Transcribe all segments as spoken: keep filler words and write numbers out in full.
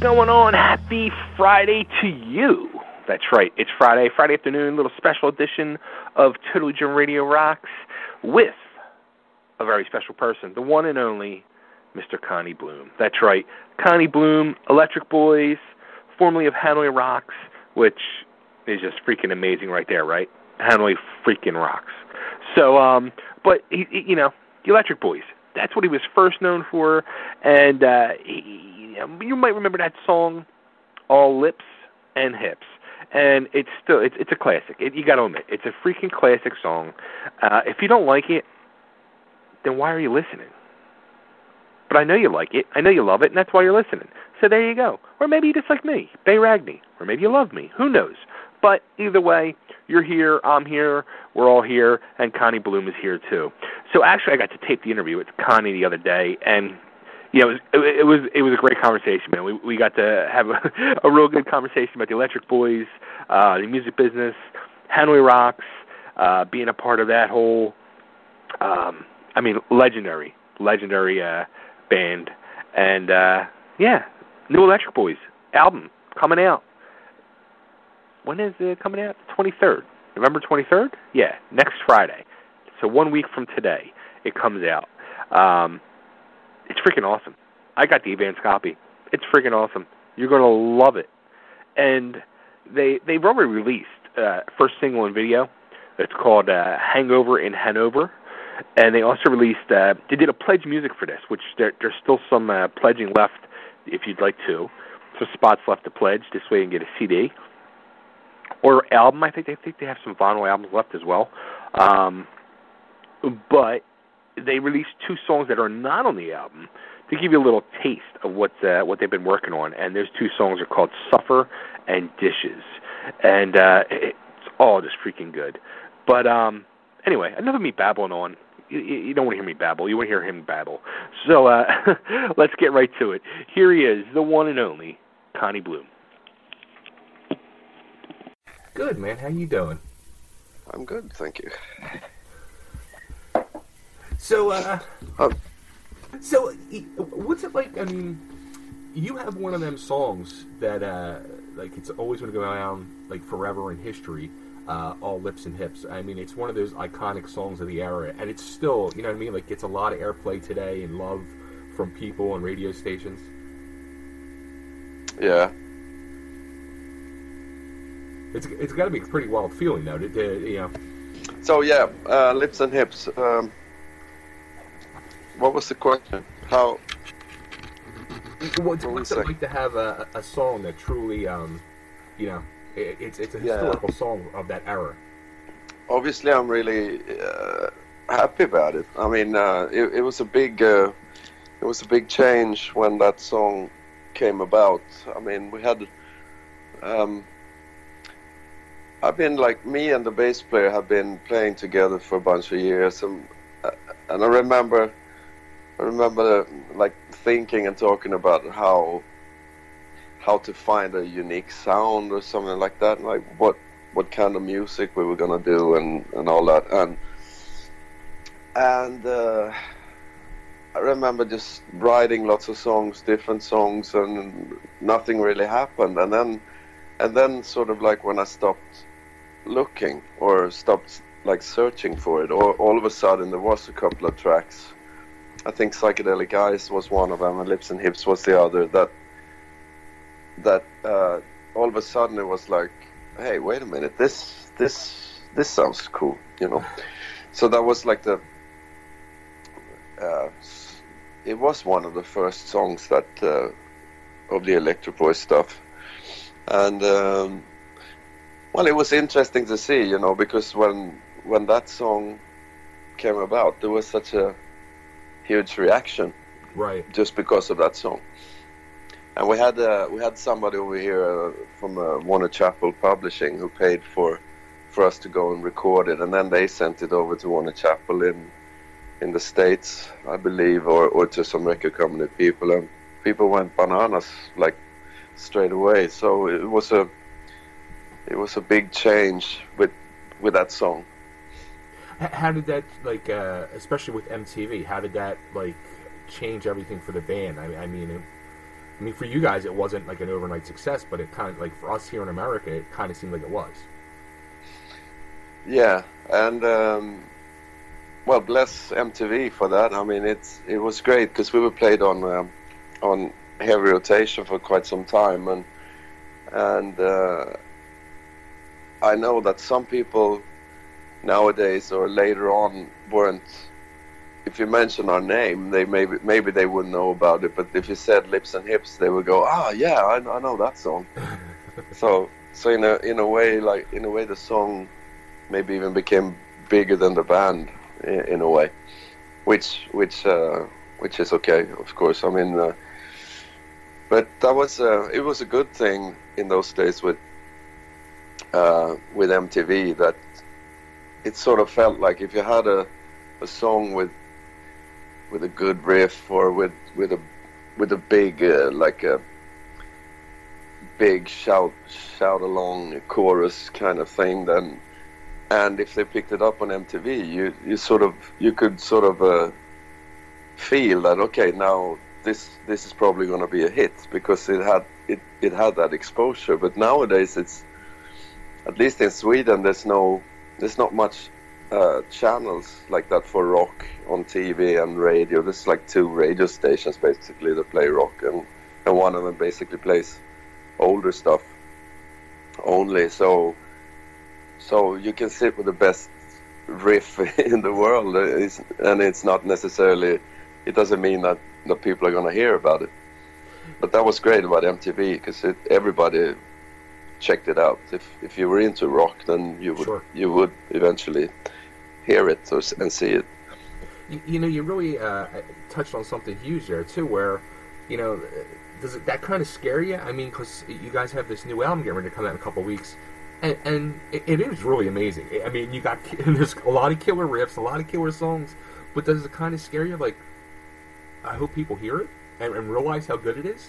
going on? Happy Friday to you. That's right, it's Friday, Friday afternoon, little special edition of Totally German Radio Rocks with a very special person, the one and only Mister Connie Bloom. That's right, Connie Bloom, Electric Boys, formerly of Hanoi Rocks, which is just freaking amazing right there, right? Hanoi freaking rocks. So, um, but, he, he, you know, the Electric Boys, that's what he was first known for, and uh, he, you might remember that song, All Lips and Hips. And it's still, it's, it's a classic. It, you got to admit, it's a freaking classic song. Uh, if you don't like it, then why are you listening? But I know you like it. I know you love it, and that's why you're listening. So there you go. Or maybe you just like me, Bay Ragney. Or maybe you love me. Who knows? But either way, you're here, I'm here, we're all here, and Connie Bloom is here too. So actually, I got to tape the interview with Connie the other day, and you know, it was it, it was it was a great conversation, man. We we got to have a, a real good conversation about the Electric Boys, uh, the music business, Hanoi Rocks, uh, being a part of that whole, um, I mean, legendary, legendary uh, band, and uh, yeah, new Electric Boys album coming out. When is it coming out? The twenty-third. November twenty-third? Yeah, next Friday. So one week from today, it comes out. Um, it's freaking awesome. I got the advance copy. It's freaking awesome. You're going to love it. And they, they've already released uh, first single and video. It's called uh, Hangover in Hanover. And they also released, uh, they did a pledge music for this, which there, there's still some uh, pledging left if you'd like to. Some spots left to pledge. This way you can get a C D. Or album. I think they think they have some vinyl albums left as well. Um, but they released two songs that are not on the album to give you a little taste of what uh, what they've been working on. And those two songs are called Suffer and Dishes. And uh, it's all just freaking good. But um, anyway, enough of me babbling on. You, you don't want to hear me babble. You want to hear him babble. So uh, let's get right to it. Here he is, the one and only Connie Bloom. Good, man. How you doing? I'm good, thank you. So, uh, um, so what's it like? I mean, you have one of them songs that, uh, like, it's always going to go down, like, forever in history, uh, All Lips and Hips. I mean, it's one of those iconic songs of the era, and it's still, you know what I mean? Like, gets a lot of airplay today and love from people on radio stations. Yeah. It's it's got to be a pretty wild feeling, though, to, to, you know. So, yeah, uh, Lips and Hips. Um, what was the question? How... What's, what's it like to have a, a song that truly, um, you know, it, it's it's a historical yeah. song of that era? Obviously, I'm really uh, happy about it. I mean, uh, it, it was a big, uh, it was a big change when that song came about. I mean, we had... Um, I've been, like, me and the bass player have been playing together for a bunch of years, and uh, and I remember, I remember, like, thinking and talking about how how to find a unique sound or something like that, like what what kind of music we were gonna do and, and all that, and and uh, I remember just writing lots of songs, different songs, and nothing really happened, and then and then sort of like when I stopped looking or stopped like searching for it, or all of a sudden there was a couple of tracks. I think Psychedelic Eyes was one of them and Lips and Hips was the other, that that uh, all of a sudden it was like, hey, wait a minute, this this this sounds cool, you know. So that was like the uh, it was one of the first songs that uh, of the Electric Boys stuff. And um, well, it was interesting to see, you know, because when when that song came about, there was such a huge reaction, right? Just because of that song. And we had uh, we had somebody over here uh, from uh, Warner Chappell Publishing who paid for for us to go and record it, and then they sent it over to Warner Chappell in in the States, I believe, or or to some record company people, and people went bananas like straight away. So it was a it was a big change with with that song. How did that, like, uh, especially with M T V, how did that, like, change everything for the band? I, I mean, I mean, for you guys, it wasn't like an overnight success, but it kind of, like, for us here in America, it kind of seemed like it was. Yeah, and um, well, bless M T V for that. I mean, it's it was great because we were played on um, on heavy rotation for quite some time, and and uh, I know that some people nowadays or later on weren't. If you mention our name, they maybe maybe they wouldn't know about it. But if you said Lips and Hips, they would go, "Ah, yeah, I, I know that song." so so in a in a way, like in a way, the song maybe even became bigger than the band in, in a way, which which uh, which is okay, of course. I mean, uh, but that was uh, it was a good thing in those days with uh, with M T V that it sort of felt like if you had a a song with with a good riff or with with a with a big uh, like a big shout shout along chorus kind of thing, then and if they picked it up on M T V, you you sort of you could sort of uh, feel that okay, now this this is probably going to be a hit because it had it it had that exposure. But nowadays it's, at least in Sweden, there's no there's not much Uh, channels like that for rock on T V and radio. There's like two radio stations basically that play rock, and, and one of them basically plays older stuff only. So so you can sit with the best riff in the world, it's, and it's not necessarily, it doesn't mean that, that people are going to hear about it. But that was great about M T V because everybody checked it out. If if you were into rock, then you would Sure. you would eventually hear it or, and see it. You, you know, you really uh, touched on something huge there too, where, you know, does it, that kind of scare you? I mean, because you guys have this new album getting ready to come out in a couple of weeks, and, and it, it is really amazing. I mean, you got there's a lot of killer riffs, a lot of killer songs, but does it kind of scare you? Like, I hope people hear it and, and realize how good it is.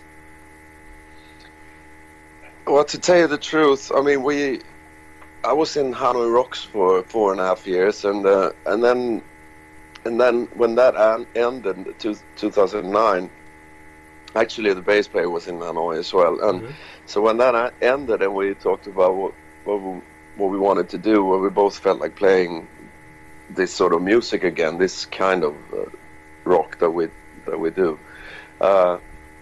Well, to tell you the truth, I mean, we, I was in Hanoi Rocks for four and a half years, and uh, and then, and then when that an- ended in two, two thousand nine, actually the bass player was in Hanoi as well, and Mm-hmm. so when that a- ended, and we talked about what what we, what we wanted to do, where we both felt like playing this sort of music again, this kind of uh, rock that we that we do, uh,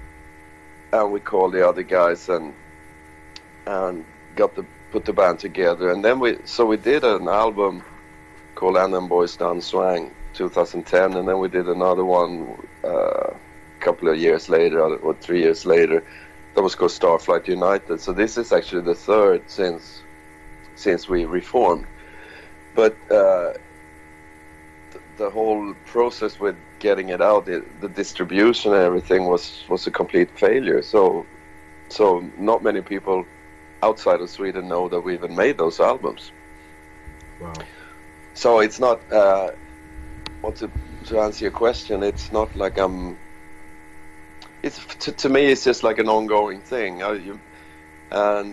and we called the other guys and. and got to put the band together, and then we so we did an album called And Them Boys Done Swang two thousand ten, and then we did another one uh, a couple of years later or three years later that was called Starflight United. So this is actually the third since since we reformed, but uh, th- the whole process with getting it out, it, the distribution and everything was was a complete failure. So so not many people outside of Sweden know that we even made those albums. Wow. So it's not, uh, well, to, to answer your question, it's not like I'm, it's, to, to me it's just like an ongoing thing. I, you, and,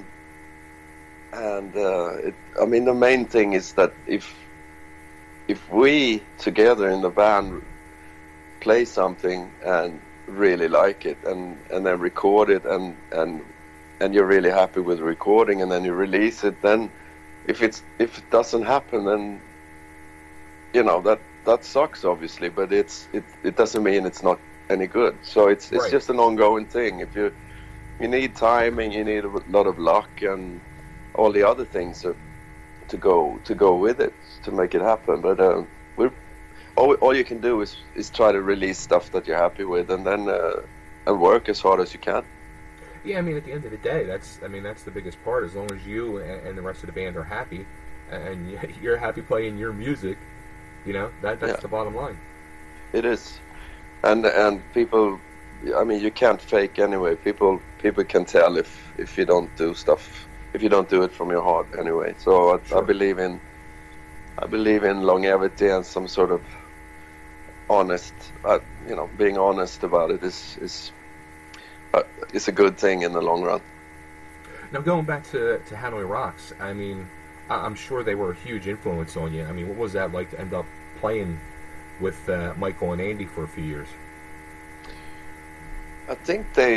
and uh, it, I mean, the main thing is that if, if we together in the band play something and really like it and, and then record it and, and and you're really happy with the recording, and then you release it, then if it's if it doesn't happen, then you know that that sucks obviously, but it's it, it doesn't mean it's not any good. So it's it's Right. just an ongoing thing. If you you need timing, you need a lot of luck and all the other things to to go to go with it to make it happen. But uh, we're all, all you can do is is try to release stuff that you're happy with, and then uh, and work as hard as you can. Yeah, I mean, at the end of the day, that's I mean that's the biggest part. As long as you and, and the rest of the band are happy, and you're happy playing your music, you know that that's Yeah. the bottom line. It is, and and people, I mean, you can't fake anyway. People people can tell if if you don't do stuff, if you don't do it from your heart anyway. So I, Sure. I believe in, I believe in longevity and some sort of honest, uh, you know, being honest about it is is uh, is a good thing in the long run. Now, going back to, to Hanoi Rocks, I mean, I, I'm sure they were a huge influence on you. I mean, what was that like to end up playing with uh, Michael and Andy for a few years? I think they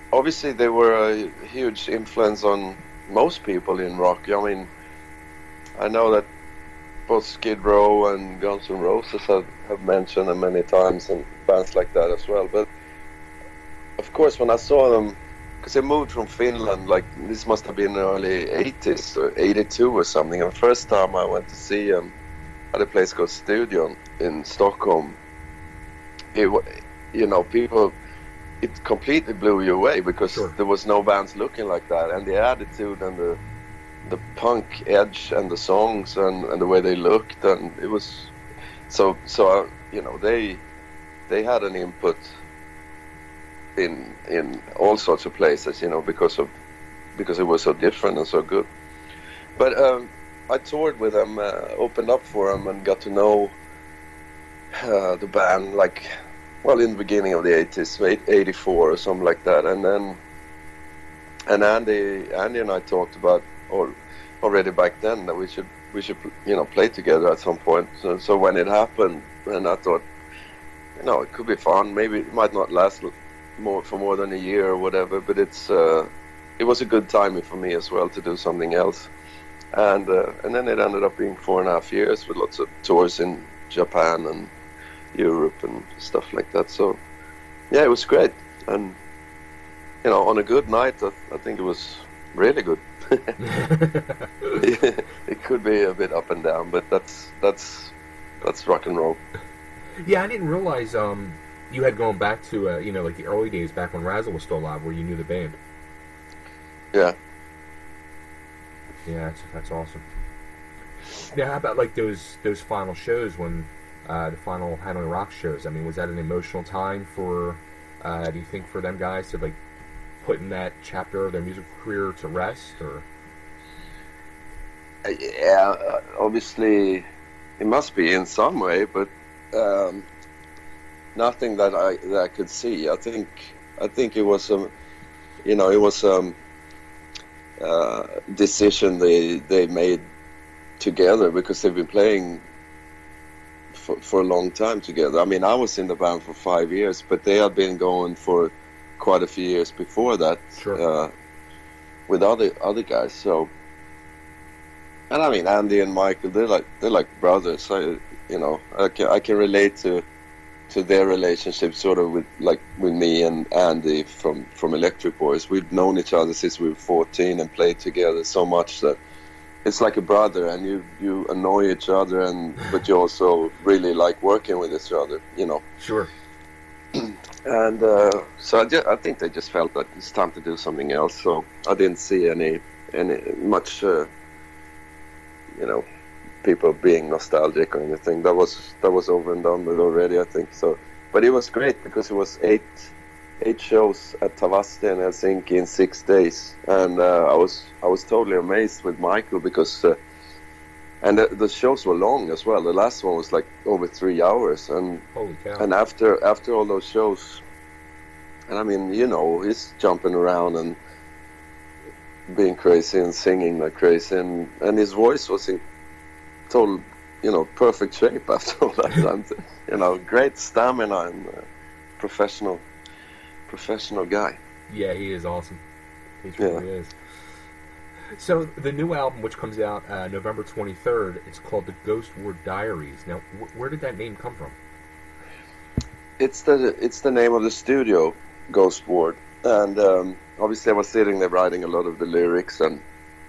obviously they were a huge influence on most people in rock. I mean, I know that both Skid Row and Guns N' Roses have, have mentioned them many times, and bands like that as well. But of course, when I saw them, because they moved from Finland, like this must have been early eighties or eighty-two or something. And the first time I went to see them at a place called Studion in Stockholm, it, you know, people, it completely blew you away because Sure. there was no bands looking like that, and the attitude and the the punk edge and the songs and, and the way they looked, and it was so so uh, you know, they they had an input in in all sorts of places, you know, because of because it was so different and so good. But um, I toured with them, uh, opened up for them, and got to know uh, the band like, well, in the beginning of the eighties, eighty-four or something like that, and then and Andy Andy and I talked about or already back then that we should we should you know play together at some point. So, so when it happened, and I thought, you know, it could be fun. Maybe it might not last more for more than a year or whatever, but it's uh, it was a good timing for me as well to do something else. And uh, and then it ended up being four and a half years with lots of tours in Japan and Europe and stuff like that. So yeah, it was great. And you know, on a good night, I, I think it was really good. It could be a bit up and down, but that's that's that's rock and roll. Yeah, I didn't realize um, you had gone back to uh, you know, like the early days back when Razzle was still alive, where you knew the band. Yeah. Yeah, that's that's awesome. Now, how about like those those final shows when uh, the final Hanoi Rock shows? I mean, was that an emotional time for? Uh, do you think for them guys to like put in that chapter of their musical career to rest, or? Uh, yeah, uh, obviously, it must be in some way, but um, nothing that I that I could see. I think I think it was a, you know, it was a um, uh, decision they they made together because they've been playing for for a long time together. I mean, I was in the band for five years, but they had been going for quite a few years before that. Sure. Uh, with other other guys. So, and I mean, Andy and Michael, they're like they're like brothers. I, you know, I can I can relate to to their relationship sort of with like with me and Andy from from Electric Boys. We've known each other since we were fourteen and played together so much that it's like a brother, and you you annoy each other, and but you also really like working with each other. You know. Sure. And uh, so I, just, I think they just felt that it's time to do something else. So I didn't see any any much, uh, you know, people being nostalgic or anything. That was that was over and done with already, I think. So, but it was great because it was eight eight shows at Tavasti in Helsinki in six days, and uh, I was I was totally amazed with Michael because. Uh, And the, the shows were long as well. The last one was like over three hours, and Holy cow. and after after all those shows, and I mean, you know, he's jumping around and being crazy and singing like crazy, and, and his voice was in total, you know, perfect shape after all that time. You know, great stamina and uh, professional, professional guy. Yeah, he is awesome. He truly yeah. is. So the new album, which comes out uh, November twenty-third, it's called The Ghost Ward Diaries. Now, wh- where did that name come from? It's the it's the name of the studio, Ghost Ward, and um, obviously I was sitting there writing a lot of the lyrics and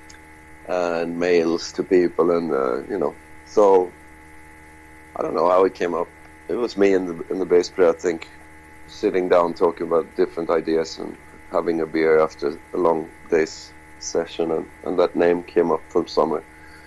and mails to people, and uh, you know, so I don't know how it came up. It was me and the, and the bass player, I think, sitting down talking about different ideas and having a beer after a long day's session, and, and that name came up from somewhere.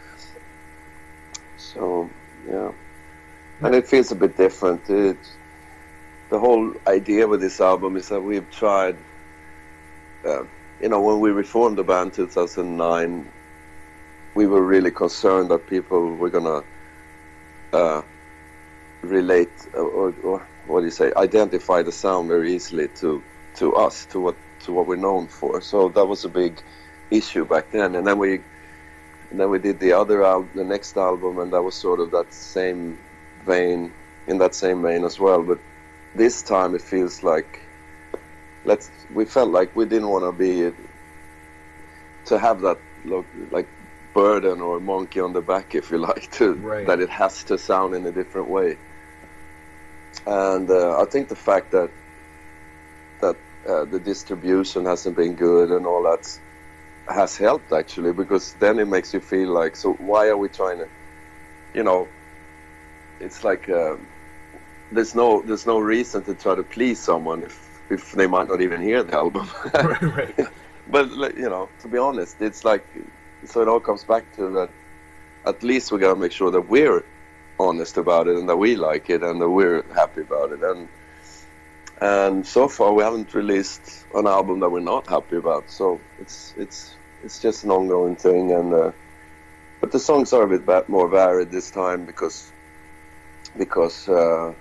So yeah, and it feels a bit different. It, the whole idea with this album is that we've tried, uh, you know, when we reformed the band in two thousand nine, we were really concerned that people were gonna uh, relate or, or what do you say, identify the sound very easily to to us, to what to what we're known for. So that was a big issue back then, and then we and then we did the other album, the next album, and that was sort of that same vein, in that same vein as well. But this time it feels like let's we felt like we didn't want to be to have that look like burden or monkey on the back, if you like, to right. that it has to sound in a different way. And uh, I think the fact that that uh, the distribution hasn't been good and all that has helped, actually, because then it makes you feel like, so why are we trying to, you know, it's like uh, there's no there's no reason to try to please someone if if they might not even hear the album. right, right. But you know, to be honest, it's like, so it all comes back to that. At least we gotta make sure that we're honest about it and that we like it and that we're happy about it. And and so far we haven't released an album that we're not happy about. So it's it's it's just an ongoing thing. And uh, but the songs are a bit ba- more varied this time because because uh,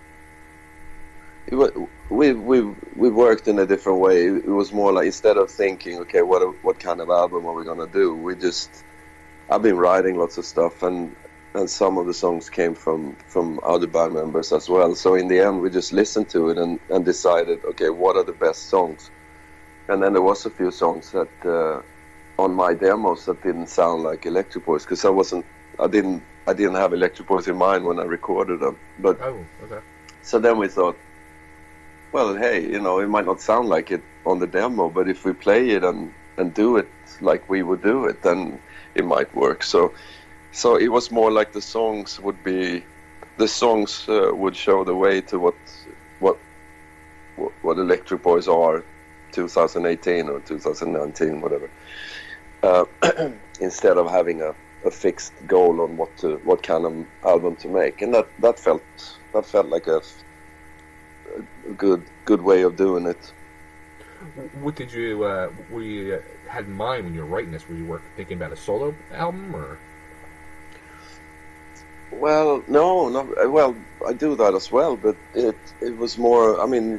it was. We we we worked in a different way. It was more like, instead of thinking, okay, what what kind of album are we gonna do? We just, I've been writing lots of stuff, and and some of the songs came from from other band members as well. So in the end, we just listened to it and and decided, okay, what are the best songs? And then there was a few songs that uh, on my demos that didn't sound like Electric Boys, because I wasn't, I didn't I didn't have Electric Boys in mind when I recorded them. But oh, okay. So then we thought, well, hey, you know, it might not sound like it on the demo, but if we play it and, and do it like we would do it, then it might work. So so it was more like the songs would be, the songs uh, would show the way to what what what Electric Boys are twenty eighteen or twenty nineteen, whatever. Uh, instead of having a, a fixed goal on what to what kind of album to make, and that, that felt that felt like a a good good way of doing it. What did you uh, were you uh, had in mind when you were writing this? Were you work, thinking about a solo album, or? Well, no, not well. I do that as well, but it it was more. I mean,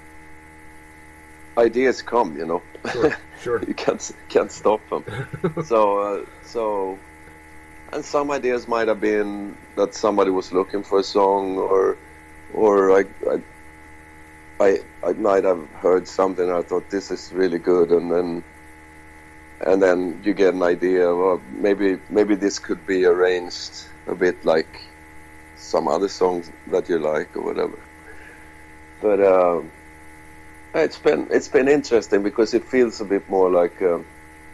ideas come, you know. Sure, sure. You can't can't stop them. so uh, so, and some ideas might have been that somebody was looking for a song, or or I. I I, I might have heard something and I thought this is really good, and then and then you get an idea, well, maybe maybe this could be arranged a bit like some other songs that you like or whatever. But uh, it's been it's been interesting because it feels a bit more like uh,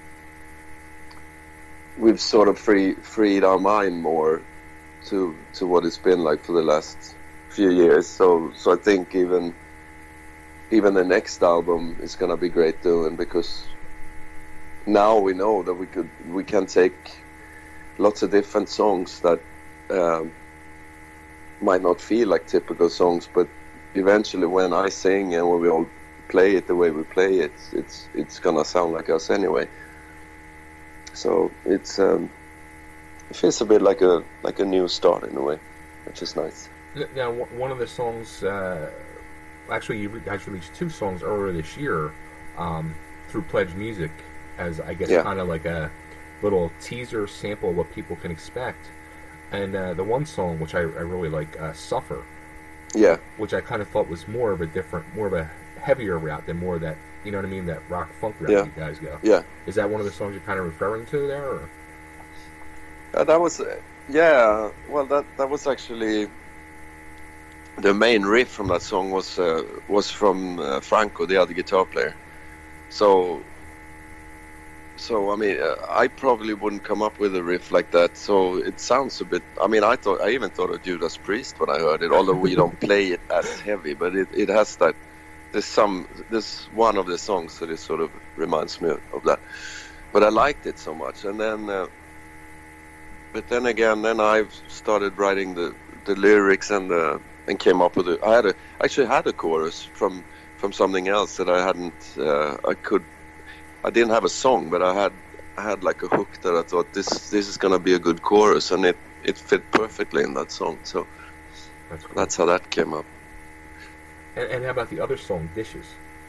we've sort of free, freed our mind more to to what it's been like for the last few years. So so I think even. Even the next album is gonna be great doing, because now we know that we could we can take lots of different songs that um, might not feel like typical songs, but eventually when I sing and when we all play it the way we play it, it's it's gonna sound like us anyway. So it's um, it feels a bit like a like a new start in a way, which is nice. Now, one of the songs. Uh... Actually, you guys released two songs earlier this year um, through Pledge Music as, I guess, yeah. kind of like a little teaser sample of what people can expect. And uh, the one song, which I, I really like, uh, Suffer, yeah, which I kind of thought was more of a different, more of a heavier route than more of that, you know what I mean, that rock funk route yeah. you guys go. Yeah. Is that one of the songs you're kind of referring to there? Or? Uh, that was, uh, yeah, well, that, that was actually... The main riff from that song was uh, was from uh, Franco, the other guitar player. So, so I mean, uh, I probably wouldn't come up with a riff like that. So it sounds a bit. I mean, I thought I even thought of Judas Priest when I heard it, although we don't play it as heavy. But it, it has that. There's some. There's one of the songs that it sort of reminds me of that. But I liked it so much, and then. Uh, but then again, then I've started writing the the lyrics and the. And came up with it. I had a actually had a chorus from from something else that I hadn't. Uh, I could. I didn't have a song, but I had I had like a hook that I thought this this is gonna be a good chorus, and it, it fit perfectly in that song. So that's, cool. That's how that came up. And, and how about the other song, Dishes?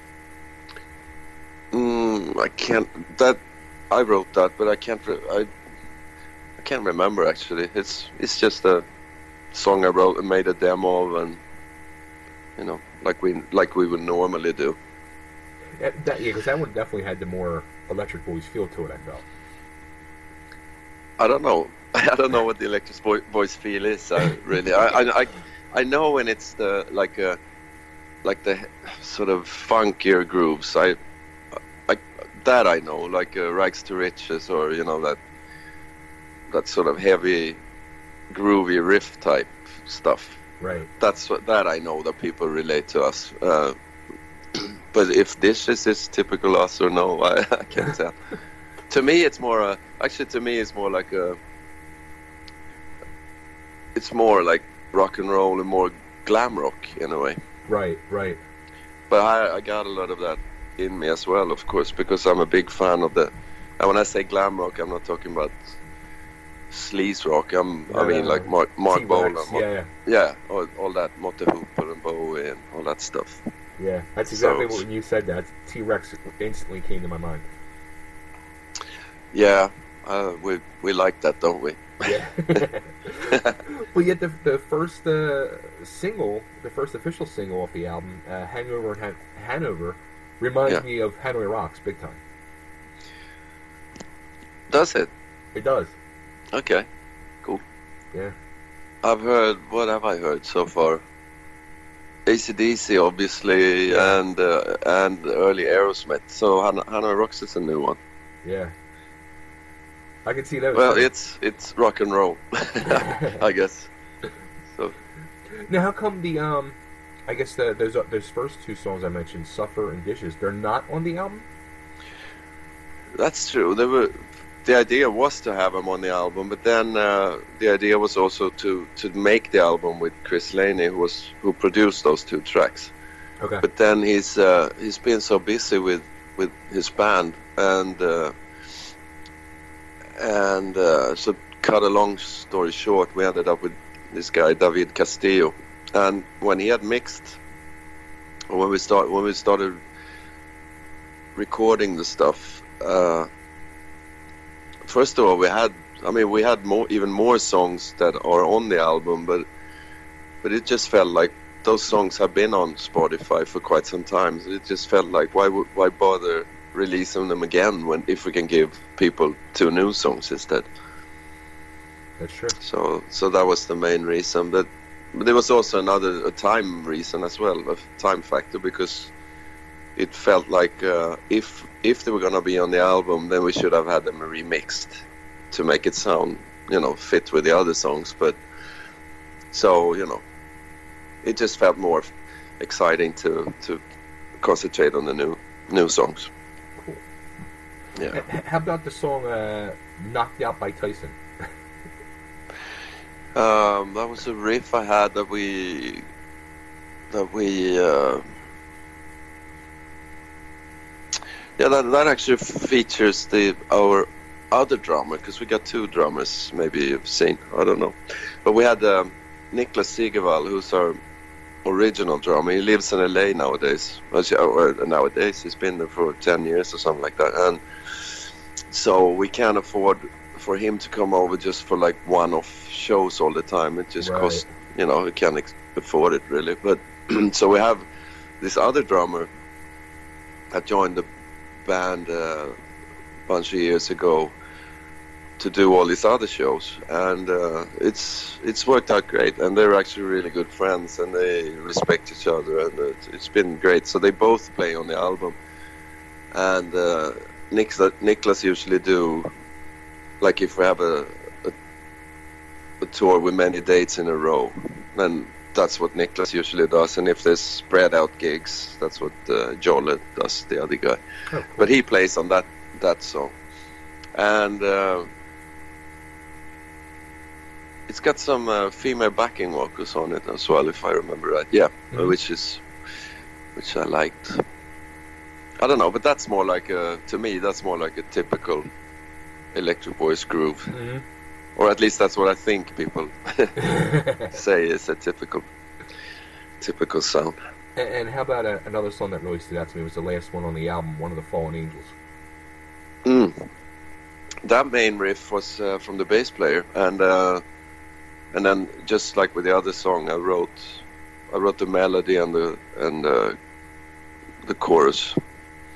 Mm, I can't. That I wrote that, but I can't. Re- I I can't remember actually. It's it's just a. Song I wrote and made a demo of, and you know, like we like we would normally do. That, that, yeah, because that one definitely had the more Electric Boys feel to it, I felt. I don't know. I don't know what the Electric Boy, Boys feel is. Uh, really, I, I, I, I know when it's the like a, like the sort of funkier grooves. I, I that I know, like uh, Rags to Riches, or you know that, that sort of heavy, groovy riff type stuff. Right. That's what that I know that people relate to us. Uh, but if this is this typical us or no, I, I can't tell. To me, it's more a. Actually, to me, it's more like a. It's more like rock and roll and more glam rock in a way. Right, right. But I, I got a lot of that in me as well, of course, because I'm a big fan of the. And when I say glam rock, I'm not talking about sleaze rock. I'm, No, I mean, no, like Mark, Mark T-Rex, Bolan. yeah, yeah. Yeah, all, all that Motte Hooper and Bowie and all that stuff. Yeah, that's exactly So- what when you said that. T-Rex instantly came to my mind. Yeah, uh, we we like that, don't we? Yeah. Well, yet the the first uh, single, the first official single off the album, uh, "Hangover in Han- Hanover," reminds Yeah. me of Hanoi Rocks big time. Does it? It does. Okay. Yeah. I've heard, what have I heard so far? A C D C, obviously, Yeah. and uh, and early Aerosmith. So Han- Hanoi Rocks is a new one. Yeah. I can see that. Well, too. it's it's rock and roll, I guess. So Now, how come the um, I guess the those uh, those first two songs I mentioned, "Suffer" and "Dishes," they're not on the album? that's true. There were, the idea was to have them on the album, but then uh, the idea was also to to make the album with Chris Laney, who was who produced those two tracks. Okay. But then he's uh, he's been so busy with with his band, and uh, and uh, so cut a long story short, we ended up with this guy David Castillo, and when he had mixed, or when we start when we started recording the stuff, uh, first of all we had I mean we had more even more songs that are on the album, but but it just felt like those songs have been on Spotify for quite some time. So it just felt like why would why bother releasing them again when if we can give people two new songs instead. That's true. So so that was the main reason. But, but there was also another a time reason as well, a time factor, because it felt like uh, if if they were gonna be on the album, then we should have had them remixed to make it sound, you know, fit with the other songs. But so you know, it just felt more exciting to to concentrate on the new new songs. Cool. Yeah. H- how about the song uh, "Knocked Out by Tyson"? Um, that was a riff I had that we that we uh, yeah that that actually features the our other drummer, because we got two drummers, maybe you've seen, I don't know, but we had um, Niklas Sigevall, who's our original drummer. He lives in L A nowadays. Well, she- or nowadays he's been there for ten years or something like that, and so we can't afford for him to come over just for like one-off shows all the time. It just Right. costs, you know, we can't ex- afford it really. But so we have this other drummer that joined the band uh, a bunch of years ago to do all these other shows, and uh, it's it's worked out great. And they're actually really good friends, and they respect each other, and it, it's been great. So they both play on the album, and uh, Niklas, Niklas usually do. Like if we have a, a a tour with many dates in a row, then that's what Niklas usually does. And if there's spread out gigs, that's what uh, Jolle does, the other guy. Oh, cool. But he plays on that that song, and uh, it's got some uh, female backing vocals on it as well, if I remember right. Yeah, Mhm. uh, which is which I liked. I don't know, but that's more like a to me that's more like a typical Electric Boys groove, Mhm. or at least that's what I think people say is a typical typical sound. And, and how about uh, another song that really stood out to me was the last one on the album, "One of the Fallen Angels." Mm. That main riff was uh, from the bass player, and uh, and then just like with the other song, I wrote I wrote the melody and the and uh, the chorus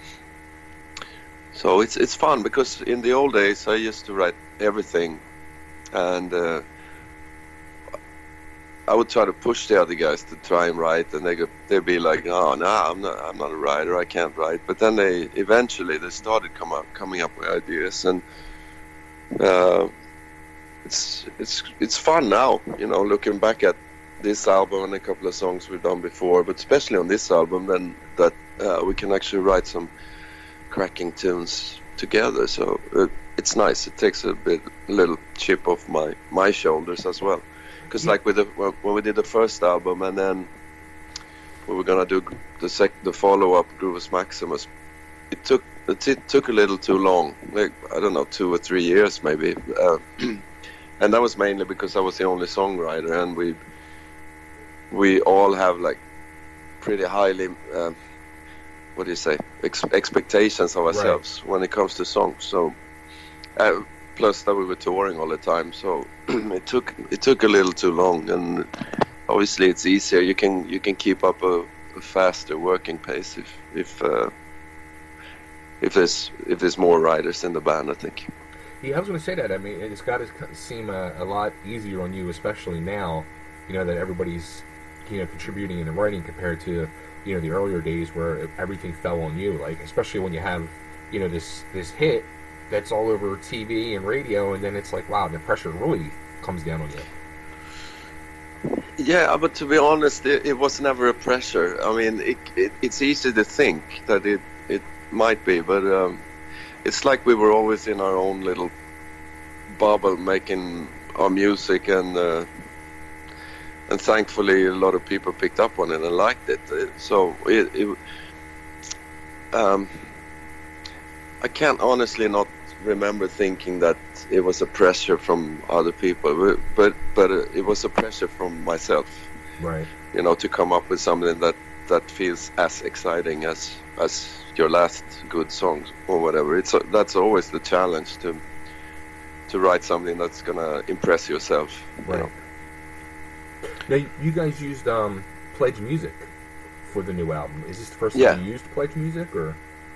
So it's it's fun because in the old days I used to write everything, and uh, I would try to push the other guys to try and write, and they go, they'd be like, "Oh no, I'm not I'm not a writer. I can't write." But then they eventually they started come up coming up with ideas, and uh, it's it's it's fun now, you know, looking back at this album and a couple of songs we've done before, but especially on this album, then that uh, we can actually write some cracking tunes together. So uh, it's nice. It takes a bit, a little chip off my my shoulders as well. Because like with the, when we did the first album, and then we were gonna do the sec, the follow-up, Groovus Maximus, it took it t- took a little too long. Like I don't know, two or three years maybe, uh, and that was mainly because I was the only songwriter, and we we all have like pretty highly, uh, what do you say, Ex- expectations of ourselves right. when it comes to songs. So. Uh, Plus that we were touring all the time, so it took it took a little too long. And obviously, it's easier. You can you can keep up a, a faster working pace if if uh, if there's if there's more writers in the band, I think. Yeah, I was going to say that. I mean, it's got to seem a, a lot easier on you, especially now. You know that everybody's you know contributing in the writing compared to you know the earlier days where everything fell on you. Like especially when you have you know this this hit. That's all over T V and radio, and then it's like, wow, the pressure really comes down on you. Yeah, but to be honest, it, it was never a pressure. I mean, it, it, it's easy to think that it, it might be, but um, it's like we were always in our own little bubble making our music, and uh, and thankfully a lot of people picked up on it and liked it. So it, it um, I can't honestly not remember thinking that it was a pressure from other people, but but it was a pressure from myself, right? You know, to come up with something that that feels as exciting as as your last good song or whatever. It's that's always the challenge, to to write something that's gonna impress yourself, right? You know? Now you guys used um, Pledge Music for the new album. Is this the first yeah. time you used Pledge Music, or?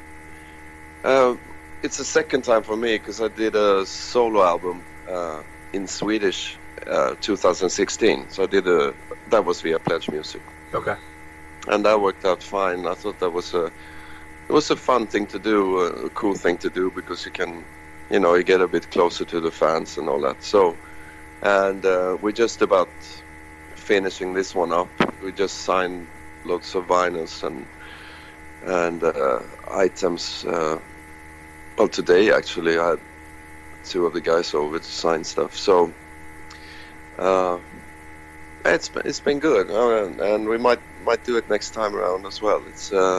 Uh, it's the second time for me, because I did a solo album uh, in Swedish uh, two thousand sixteen. So I did a that was via Pledge Music. Okay. And that worked out fine. I thought that was a it was a fun thing to do, a cool thing to do, because you can, you know, you get a bit closer to the fans and all that. So, and uh, we're just about finishing this one up. We just signed lots of vinyls and and uh, items. Uh, well, today actually I had two of the guys over to sign stuff. So uh, it's been, it's been good, uh, and we might might do it next time around as well. It's uh,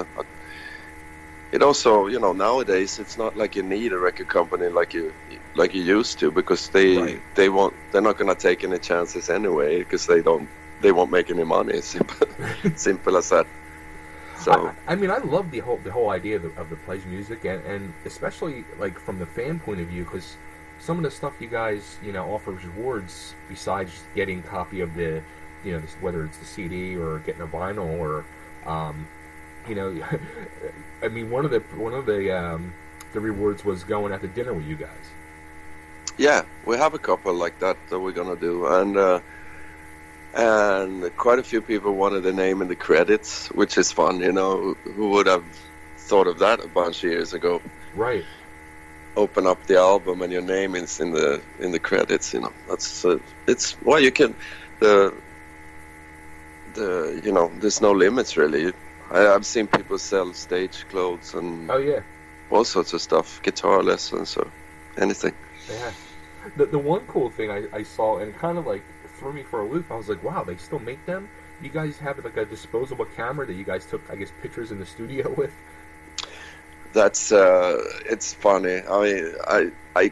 it also, you know, nowadays it's not like you need a record company like you like you used to, because they right. they won't they're not gonna take any chances anyway, because they don't they won't make any money. Simple simple as that. So I, I mean, I love the whole the whole idea of the, of the Pledge Music, and, and especially like from the fan point of view, because some of the stuff you guys you know offer rewards besides getting a copy of the you know this, whether it's the C D or getting a vinyl or um, you know I mean one of the one of the um, the rewards was going out to dinner with you guys. Yeah, we have a couple like that that we're gonna do, and. Uh, And quite a few people wanted the name in the credits, which is fun, you know. Who would have thought of that a bunch of years ago? Right. Open up the album and your name is in the in the credits, you know. That's uh, it's well, you can the the you know, there's no limits really. I, I've seen people sell stage clothes and oh yeah, all sorts of stuff, guitar lessons or anything. Yeah. The the one cool thing I, I saw, and kind of like threw me for a loop. I was like, wow, they still make them? You guys have like a disposable camera that you guys took, I guess, pictures in the studio with? That's uh it's funny. I mean, I I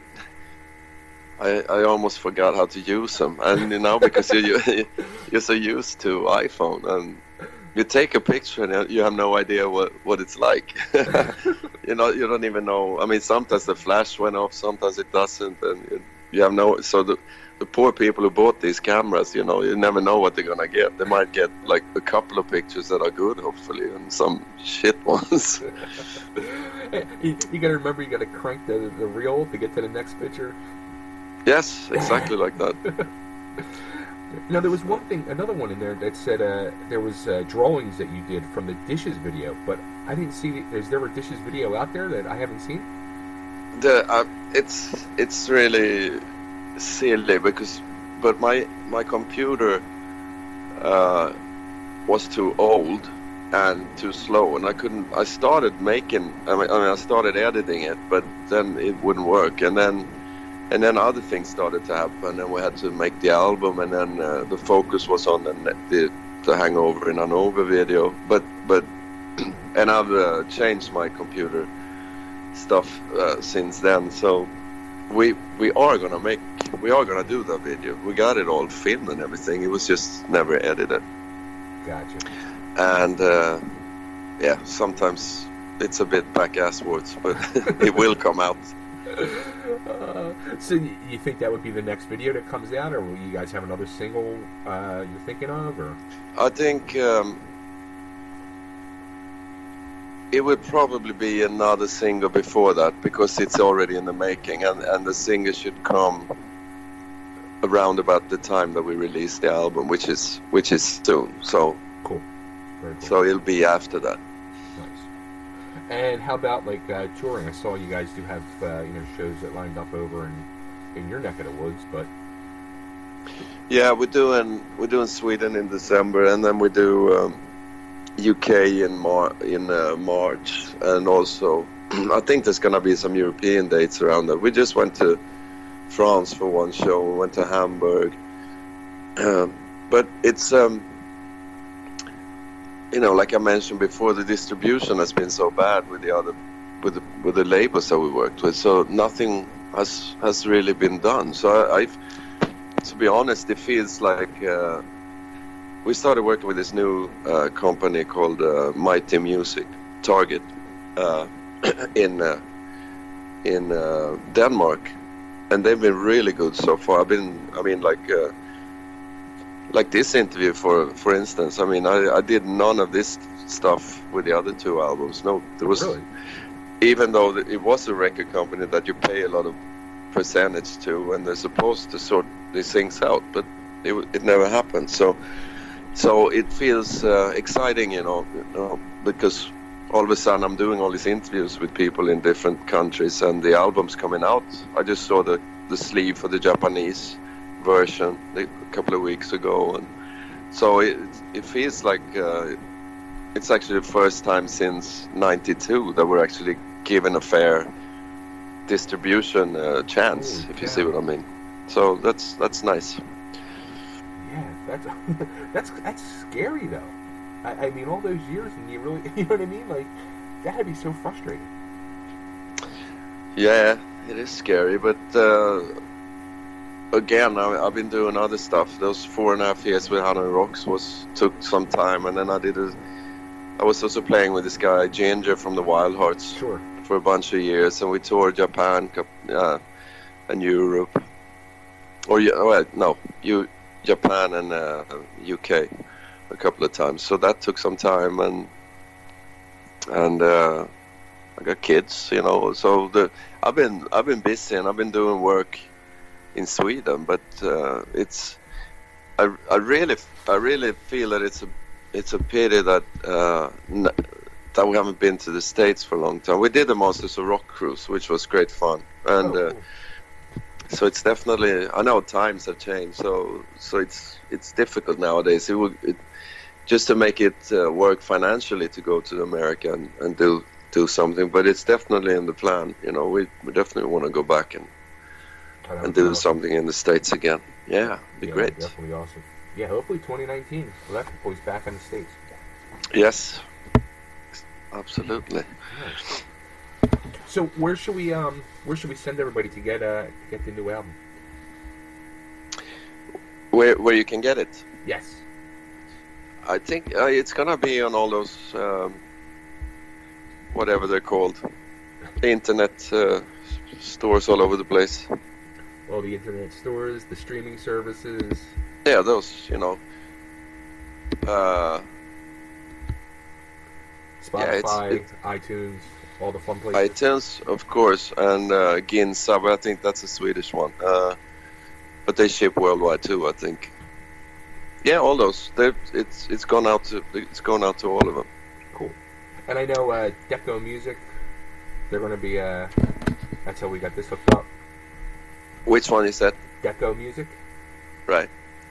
I I almost forgot how to use them, and you know, because you you're so used to iPhone, and you take a picture and you have no idea what what it's like. You know, you don't even know. I mean, sometimes the flash went off, sometimes it doesn't, and you, you have no. So the the poor people who bought these cameras, you know, you never know what they're gonna get. They might get like a couple of pictures that are good, hopefully, and some shit ones. you, you got to remember, you got to crank the the reel to get to the next picture. Yes, exactly like that. Now there was one thing, another one in there that said uh, there was uh, drawings that you did from the Dishes video, but I didn't see. Is there a Dishes video out there that I haven't seen? The uh, it's it's really silly because, but my my computer uh, was too old and too slow, and I couldn't. I started making. I mean, I mean, I started editing it, but then it wouldn't work, and then. And then other things started to happen, and we had to make the album, and then uh, the focus was on the, the the Hangover in Hanover video. But but and I've uh, changed my computer stuff uh, since then. So we we are gonna make we are gonna do that video. We got it all filmed and everything. It was just never edited. Gotcha. And uh, yeah, sometimes it's a bit back asswards, but it will come out. Uh, so you think that would be the next video that comes out, or will you guys have another single uh, you're thinking of? Or I think um, it would probably be another single before that, because it's already in the making, and, and the single should come around about the time that we release the album, which is which is soon. So cool. Very cool. So it'll be after that. And how about like uh, touring? I saw you guys do have uh, you know shows that lined up over in, in your neck of the woods, but yeah, we're doing we're doing Sweden in December, and then we do um, U K in Mar- in uh, March, and also I think there's gonna be some European dates around that. We just went to France for one show. We went to Hamburg, um, but it's. Um, You know, like I mentioned before, the distribution has been so bad with the other, with the, with the labels that we worked with. So nothing has has really been done. So I, I've, to be honest, it feels like uh, we started working with this new uh, company called uh, Mighty Music Target uh, in uh, in uh, Denmark, and they've been really good so far. I've been, I mean, like. Uh, Like this interview, for for instance, I mean, I, I did none of this stuff with the other two albums. No, there was, really? Even though it was a record company that you pay a lot of percentage to, and they're supposed to sort these things out, but it it never happened. So, so it feels uh, exciting, you know, you know, because all of a sudden I'm doing all these interviews with people in different countries, and the album's coming out. I just saw the the sleeve for the Japanese version a couple of weeks ago, and so it it feels like uh, it's actually the first time since ninety-two that we're actually given a fair distribution uh, chance. Holy if you cow. see what I mean. So that's that's nice. Yeah, that's that's that's scary though. I, I mean, all those years, and you really, you know what I mean? Like, that'd be so frustrating. Yeah, it is scary, but. Uh, Again, I, I've been doing other stuff. Those four and a half years with Hanoi Rocks was took some time, and then I did a. I was also playing with this guy Ginger from the Wild Hearts Sure. for a bunch of years, and we toured Japan uh, and Europe, or well, no, you Japan and uh, U K a couple of times. So that took some time, and and uh, I got kids, you know. So the I've been I've been busy, and I've been doing work in Sweden, but uh, it's I, I really I really feel that it's a it's a pity that uh, n- that we haven't been to the States for a long time. We did the Masters of Rock cruise, which was great fun, and Oh, cool. uh, so it's definitely, I know times have changed, so so it's it's difficult nowadays. It will it, just to make it uh, work financially to go to America and, and do do something, but it's definitely in the plan. You know, we we definitely want to go back and. Oh, that and would be do awesome. something in the States again. Yeah, it'd be Yeah, great. definitely awesome. Yeah, hopefully twenty nineteen. Well, that puts back in the States. Yes, absolutely. Nice. So where should we um where should we send everybody to get uh get the new album? Where where you can get it? Yes. I think uh, it's gonna be on all those um, whatever they're called, internet uh, stores all over the place. All the internet stores, the streaming services. Yeah, those, you know. Uh, Spotify, Yeah, it's- iTunes. all the fun places? iTunes, of course, and uh, Ginza, but I think that's a Swedish one. Uh, but they ship worldwide too, I think. Yeah, all those. They're, it's it's gone out to it's gone out to all of them. Cool. And I know uh, Deco Music. They're going to be. Uh, that's how we got this hooked up. Which one is that? Deco Music. Right.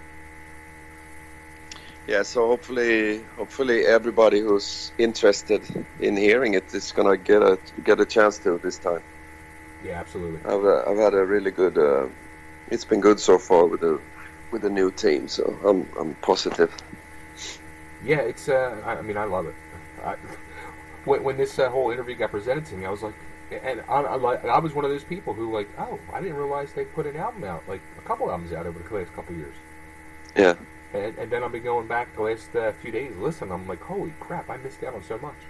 Yeah, so hopefully, hopefully everybody who's interested in hearing it is gonna get a get a chance to this time. Yeah, absolutely. I've uh, I've had a really good. Uh, it's been good so far with the with the new team, so I'm I'm positive. Yeah, it's. Uh, I, I mean, I love it. I, when when this uh, whole interview got presented to me, I was like, and I, I, I was one of those people who like, oh, I didn't realize they put an album out, like a couple albums out over the last couple of years. Yeah. And, and then I've been going back the last uh, few days. Listen, I'm like, holy crap! I missed out on so much.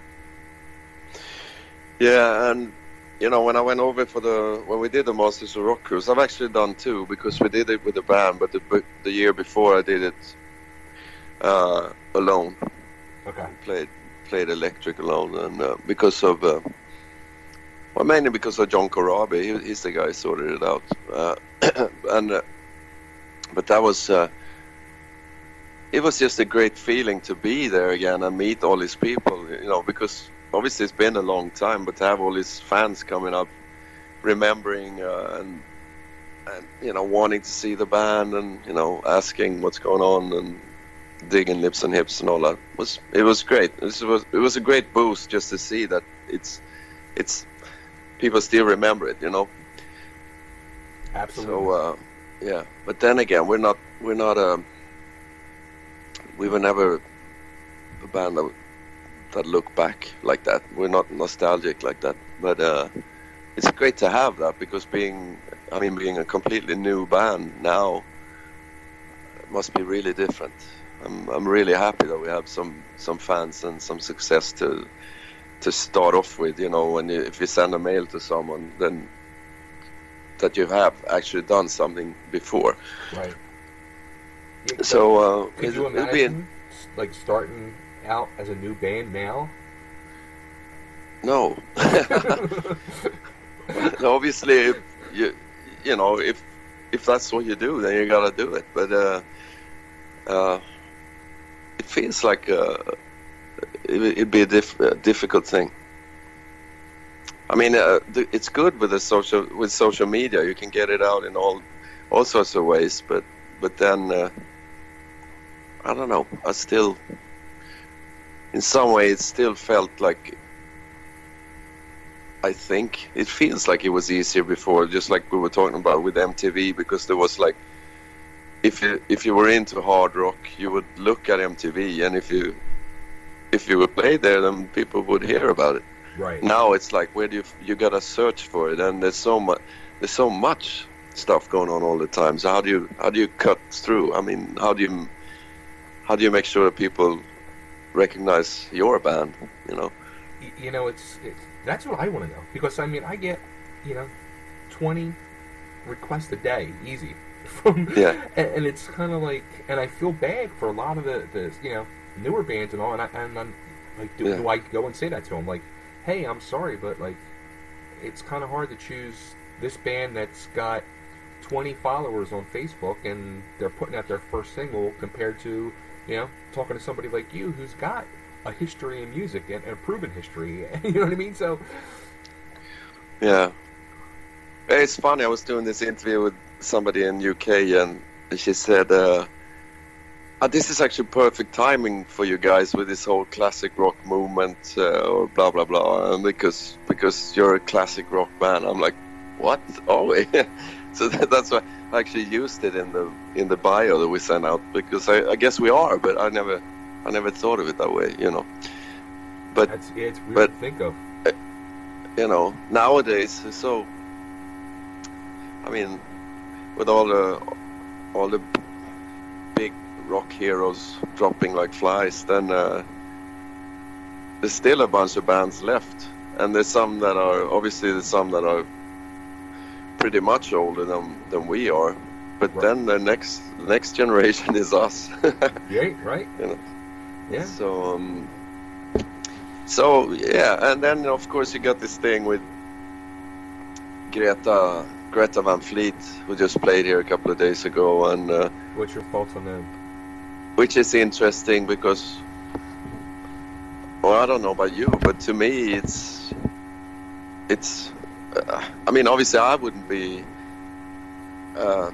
Yeah, and you know, when I went over for the when we did the Masters of Rock cruise, I've actually done two because we did it with the band, but the the year before I did it uh, alone. Okay. Played played electric alone, and uh, because of uh, well, mainly because of John Corabi, he, he's the guy who sorted it out, uh, and uh, but that was. Uh, It was just a great feeling to be there again and meet all these people, you know, because obviously it's been a long time, but to have all these fans coming up, remembering uh, and, and, you know, wanting to see the band and, you know, asking what's going on and digging Lips and Hips and all that, was it was great. This was, it was a great boost just to see that it's, it's, people still remember it, you know. Absolutely. So, uh, yeah, but then again, we're not, we're not, um, we were never a band that, that look back like that. We're not nostalgic like that. But uh, it's great to have that because being, I mean, being a completely new band now must be really different. I'm I'm really happy that we have some, some fans and some success to to start off with. You know, when you, if you send a mail to someone, then that you have actually done something before. Right. So, uh, could you imagine, like, starting out as a new band now? No. Obviously, you you know, if if that's what you do, then you gotta do it. But uh, uh, it feels like uh, it, it'd be a, diff- a difficult thing. I mean, uh, th- it's good with the social with social media. You can get it out in all all sorts of ways. But but then. Uh, I don't know. I still, in some way, it still felt like. I think it feels like it was easier before, just like we were talking about with M T V, because there was like, if you if you were into hard rock, you would look at M T V, and if you if you would play there, then people would hear about it. Right. Now it's like, where do you you gotta search for it, and there's so much there's so much stuff going on all the time. So how do you how do you cut through? I mean, how do you How do you make sure that people recognize your band, you know? You know, it's, it's that's what I want to know. Because, I mean, I get, you know, twenty requests a day, easy. From, yeah. And, and it's kind of like, and I feel bad for a lot of the, the you know, newer bands and all. And, I, and I'm like, do, yeah. do I go and say that to them? Like, hey, I'm sorry, but, like, it's kind of hard to choose this band that's got twenty followers on Facebook and they're putting out their first single compared to, you know, talking to somebody like you who's got a history in music and, and a proven history. You know what I mean? So, yeah, it's funny. I was doing this interview with somebody in U K, and she said, uh, oh, "This is actually perfect timing for you guys with this whole classic rock movement, uh, or blah blah blah, and because because you're a classic rock band." I'm like, "What? Are we?" So that, that's why I actually used it in the in the bio that we sent out, because I, I guess we are, but I never I never thought of it that way, you know. But That's, yeah, it's weird but, to think of. Uh, you know, nowadays, so I mean, with all the all the big rock heroes dropping like flies, then uh, there's still a bunch of bands left, and there's some that are obviously there's some that are pretty much older than than we are, but right. then the next the next generation is us. Yeah, right. You know? Yeah. So um, So yeah, and then of course you got this thing with Greta Greta Van Fleet, who just played here a couple of days ago, and uh, what's your thoughts on them? which is interesting because, well, I don't know about you, but to me it's it's. Uh, I mean, obviously I wouldn't be uh,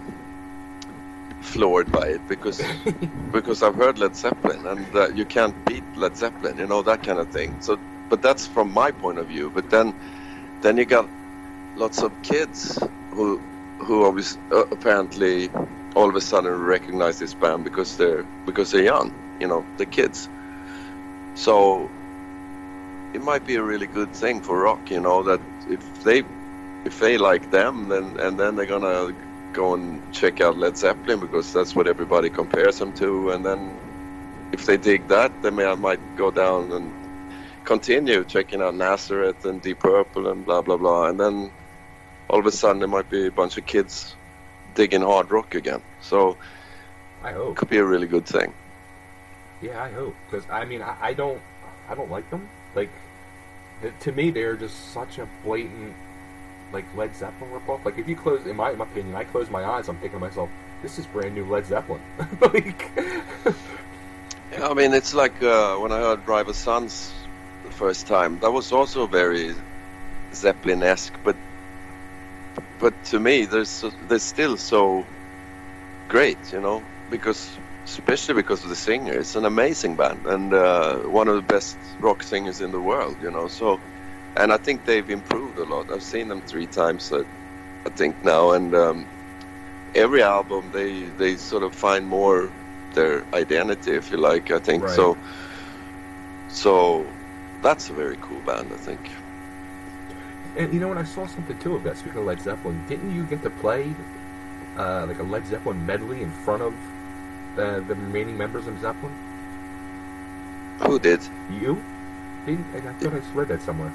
floored by it because because I've heard Led Zeppelin, and uh, you can't beat Led Zeppelin, you know, that kind of thing. So, but that's from my point of view. But then, then you got lots of kids who who obviously, uh, apparently all of a sudden recognize this band because they're because they're young, you know, the kids. So it might be a really good thing for rock, you know, that if they if they like them, then and then they're gonna go and check out Led Zeppelin because that's what everybody compares them to, and then if they dig that, then I might go down and continue checking out Nazareth and Deep Purple and blah blah blah, and then all of a sudden there might be a bunch of kids digging hard rock again. So I hope it could be a really good thing. Yeah, I hope, because I mean, I, I don't, I don't like them. Like, th- to me, they're just such a blatant, like Led Zeppelin ripoff. Like, if you close, in my, in my opinion, I close my eyes, I'm thinking to myself, this is brand new Led Zeppelin. Like, yeah, I mean, it's like uh, when I heard Driver's Sons the first time. That was also very Zeppelin-esque, but but to me, there's they're still so great, you know, because. Especially because of the singer. It's an amazing band and uh, one of the best rock singers in the world, you know. So, and I think they've improved a lot. I've seen them three times, uh, I think now, and um, every album they they sort of find more their identity, if you like. I think right. so. So that's a very cool band, I think. And you know, when I saw something too of that, speaking of Led Zeppelin, didn't you get to play uh, like a Led Zeppelin medley in front of Uh, the remaining members of Zeppelin? Who did? You? Didn't, I thought I read that somewhere.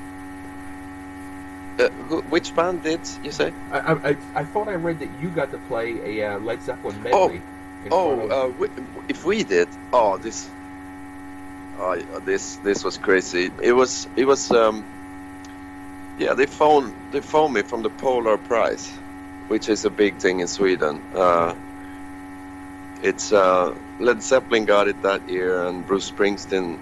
Uh, who, which band did you say? I, I, I, I thought I read that you got to play a uh, Led Zeppelin medley. Oh, oh uh, we, if we did, oh this, oh, this this was crazy. It was it was um, yeah. They phoned they phoned me from the Polar Prize, which is a big thing in Sweden. Uh, It's uh, Led Zeppelin got it that year, and Bruce Springsteen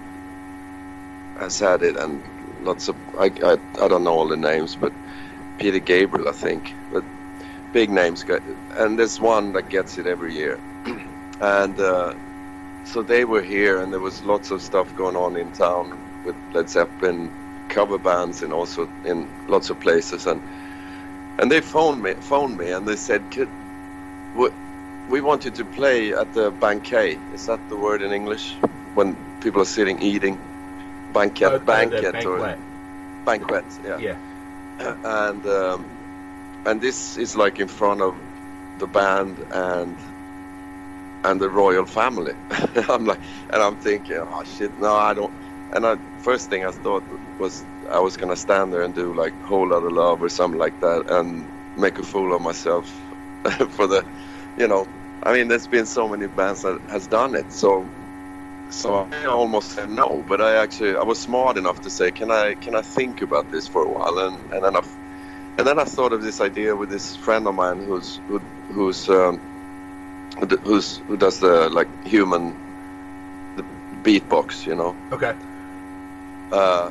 has had it, and lots of I, I I don't know all the names, but Peter Gabriel, I think, but big names got it. And there's one that gets it every year, and uh, so they were here, and there was lots of stuff going on in town with Led Zeppelin cover bands, and also in lots of places, and and they phoned me phoned me, and they said, "Could what?" We want you to play at the banquet. Is that the word in English? When people are sitting eating? Banquet, uh, banquet, banquet. or banquet, yeah. Yeah. And um, and this is like in front of the band and and the royal family. I'm like, and I'm thinking, oh shit, no, I don't. And I, first thing I thought was I was gonna stand there and do like Whole Lotta Love or something like that and make a fool of myself for the. You know, I mean, there's been so many bands that has done it, so so I almost said no. But I actually I was smart enough to say, can I can I think about this for a while? And and then I and then I thought of this idea with this friend of mine who's who, who's um, who's who does the like human the beatbox, you know. Okay. Uh,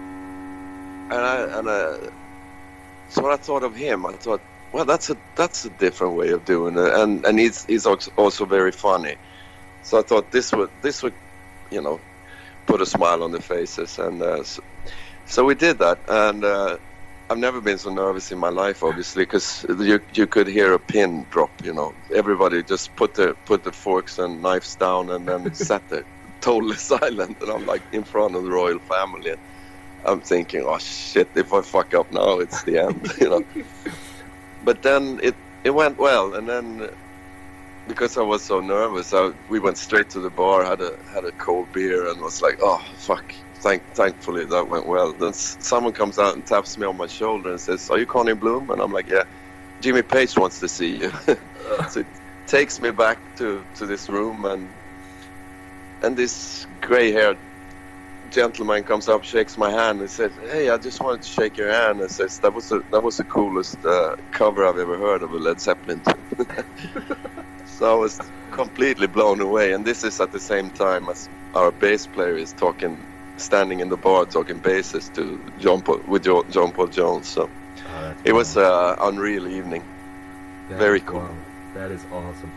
and I and I, so when I thought of him, I thought. Well, that's a that's a different way of doing it, and and he's he's also very funny. So I thought this would this would, you know, put a smile on the faces, and uh, so, so we did that. And uh, I've never been so nervous in my life, obviously, because you you could hear a pin drop. You know, everybody just put the put the forks and knives down, and then sat there totally silent. And I'm like in front of the royal family. And I'm thinking, oh shit, if I fuck up now, it's the end. You know. But then it, it went well, and then because I was so nervous, I, we went straight to the bar, had a had a cold beer, and was like, oh fuck! Thank, thankfully that went well. Then someone comes out and taps me on my shoulder and says, "Are you Connie Bloom?" And I'm like, "Yeah." Jimmy Page wants to see you. So it takes me back to, to this room, and and this gray-haired gentleman comes up, shakes my hand, and says, "Hey, I just wanted to shake your hand." And says, "That was the that was the coolest uh, cover I've ever heard of a Led Zeppelin tune." So I was completely blown away. And this is at the same time as our bass player is talking, standing in the bar talking basses to John Paul, with jo- John Paul Jones. So Oh, it was cool. an uh, unreal evening. That very is cool. wild. That is awesome.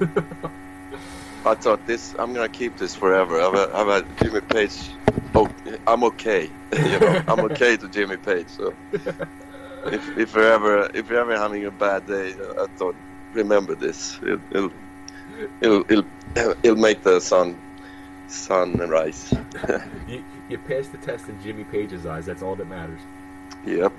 I thought this, I'm gonna keep this forever. I've had, I've had Jimmy Page. Oh, I'm okay. You know, I'm okay to Jimmy Page. So if if you're ever if you're ever having a bad day, I thought, remember this. It, it'll, it'll it'll it'll make the sun sun rise. you, you passed the test in Jimmy Page's eyes. That's all that matters. Yep.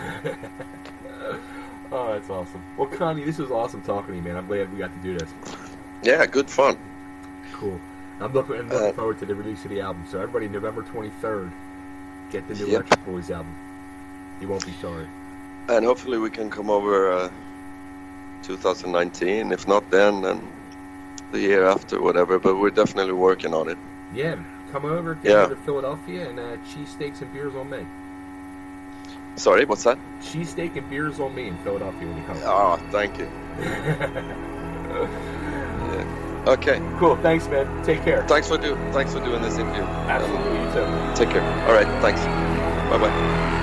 Oh, that's awesome. Well, Connie, this was awesome talking to you, man. I'm glad we got to do this. Yeah, good fun. Cool. I'm looking, I'm looking Uh, forward to the release of the album. So everybody, November twenty-third, get the new Yep. Electric Boys album. You won't be sorry. And hopefully we can come over uh, twenty nineteen. If not then, then the year after, whatever. But we're definitely working on it. Yeah, come over, get Yeah. over to Philadelphia, and uh, cheesesteaks and beers on me. Sorry, what's that? Cheesesteak and beers on me in Philadelphia when you come. Ah, thank you. Yeah. Okay. Cool, thanks, man. Take care. Thanks for do. Thanks for doing this interview. Absolutely, you too. Take care. All right. Thanks. Bye bye.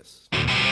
this.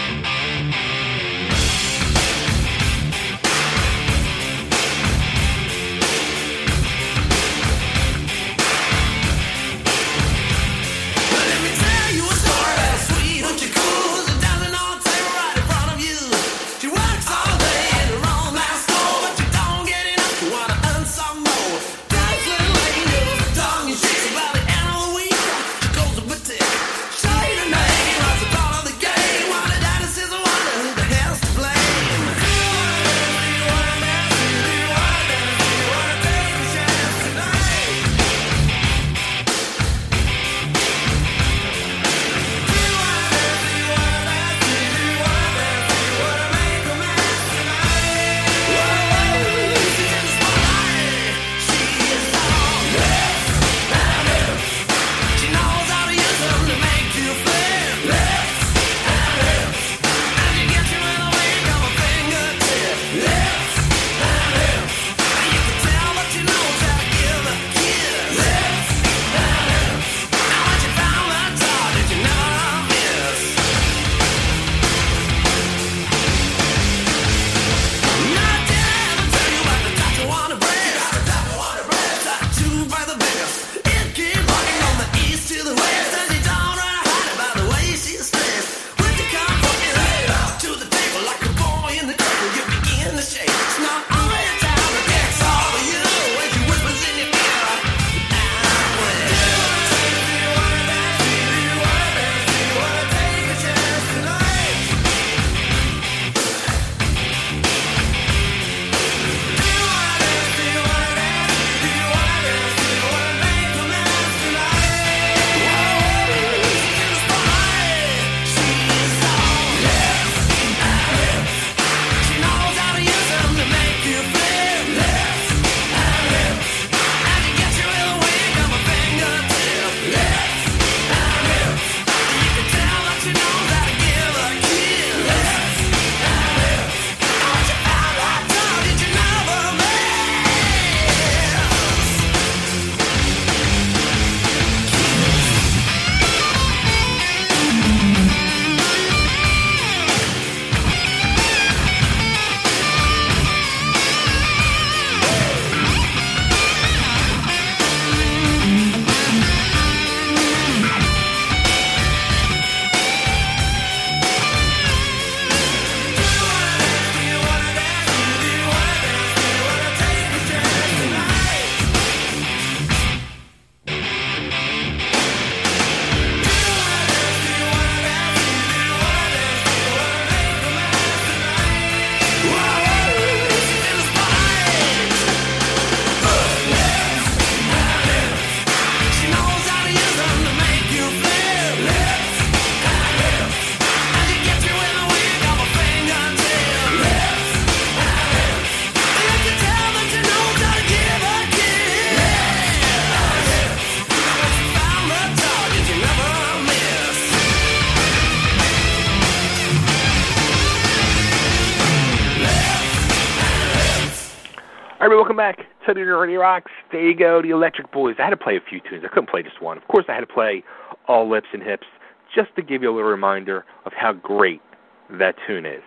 All right, welcome back to the Radio Rocks. There you go, the Electric Boys. I had to play a few tunes. I couldn't play just one. Of course, I had to play All Lips and Hips just to give you a little reminder of how great that tune is,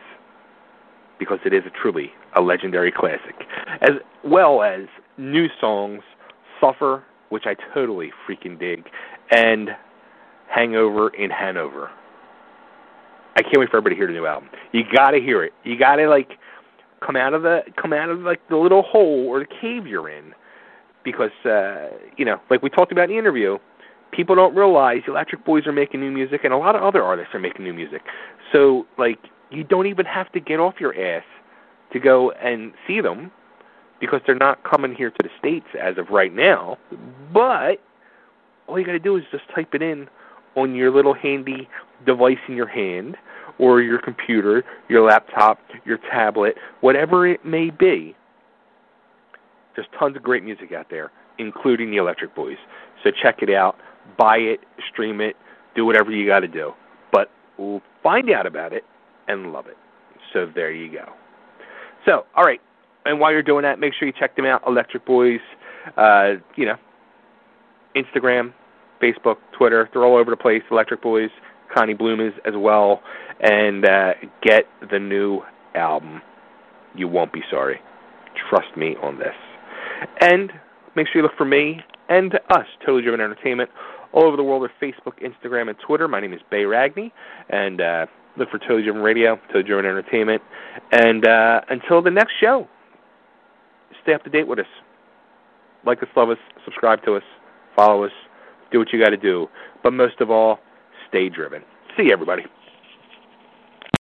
because it is a truly a legendary classic, as well as new songs, Suffer, which I totally freaking dig, and Hangover in Hanover. I can't wait for everybody to hear the new album. You got to hear it. You got to, like, come out of the come out of like the little hole or the cave you're in, because uh, you know, like we talked about in the interview, people don't realize the Electric Boys are making new music, and a lot of other artists are making new music. So like, you don't even have to get off your ass to go and see them, because they're not coming here to the States as of right now. But all you got to do is just type it in on your little handy device in your hand, or your computer, your laptop, your tablet, whatever it may be. There's tons of great music out there, including the Electric Boys. So check it out, buy it, stream it, do whatever you got to do. But find out about it and love it. So there you go. So, all right, and while you're doing that, make sure you check them out, Electric Boys, uh, you know, Instagram, Facebook, Twitter. They're all over the place, Electric Boys. Connie Bloom is as well, and uh, get the new album. You won't be sorry. Trust me on this. And make sure you look for me and us, Totally Driven Entertainment, all over the world with Facebook, Instagram, and Twitter. My name is Bay Ragney, and uh, look for Totally Driven Radio, Totally Driven Entertainment. And uh, until the next show, stay up to date with us. Like us, love us, subscribe to us, follow us, do what you got to do. But most of all, stay driven. See you, everybody.